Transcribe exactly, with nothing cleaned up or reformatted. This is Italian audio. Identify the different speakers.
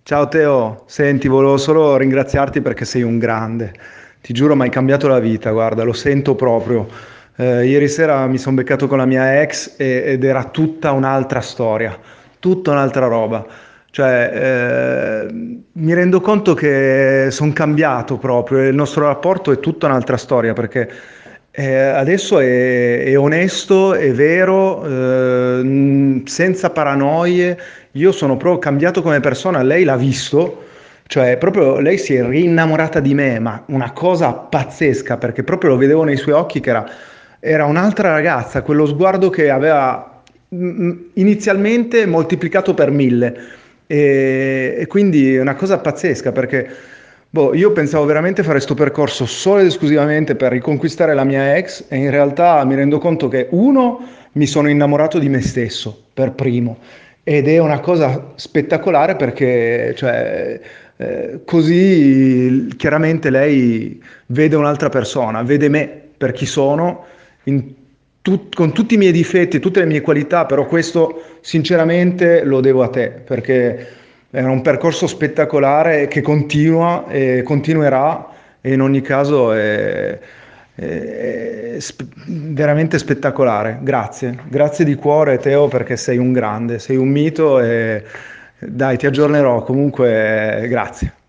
Speaker 1: Ciao Teo, senti, volevo solo ringraziarti perché sei un grande. Ti giuro, mi hai cambiato la vita, guarda, lo sento proprio. Eh, ieri sera mi sono beccato con la mia ex e- ed era tutta un'altra storia, tutta un'altra roba. Cioè, eh, mi rendo conto che sono cambiato proprio e il nostro rapporto è tutta un'altra storia perché eh, adesso è, è onesto, è vero, eh, senza paranoie. Io sono proprio cambiato come persona, lei l'ha visto, cioè proprio lei si è rinnamorata di me, ma una cosa pazzesca, perché proprio lo vedevo nei suoi occhi che era, era un'altra ragazza, quello sguardo che aveva mm, inizialmente moltiplicato per mille. E, e quindi è una cosa pazzesca perché boh, io pensavo veramente fare questo percorso solo ed esclusivamente per riconquistare la mia ex e in realtà mi rendo conto che uno, mi sono innamorato di me stesso per primo ed è una cosa spettacolare perché cioè, eh, così chiaramente lei vede un'altra persona, vede me per chi sono, in tut- con tutti i miei difetti, tutte le mie qualità, però questo sinceramente lo devo a te perché è un percorso spettacolare che continua e continuerà e in ogni caso è, è sp- veramente spettacolare. Grazie, grazie di cuore Teo perché sei un grande, sei un mito e dai, ti aggiornerò. Comunque, grazie.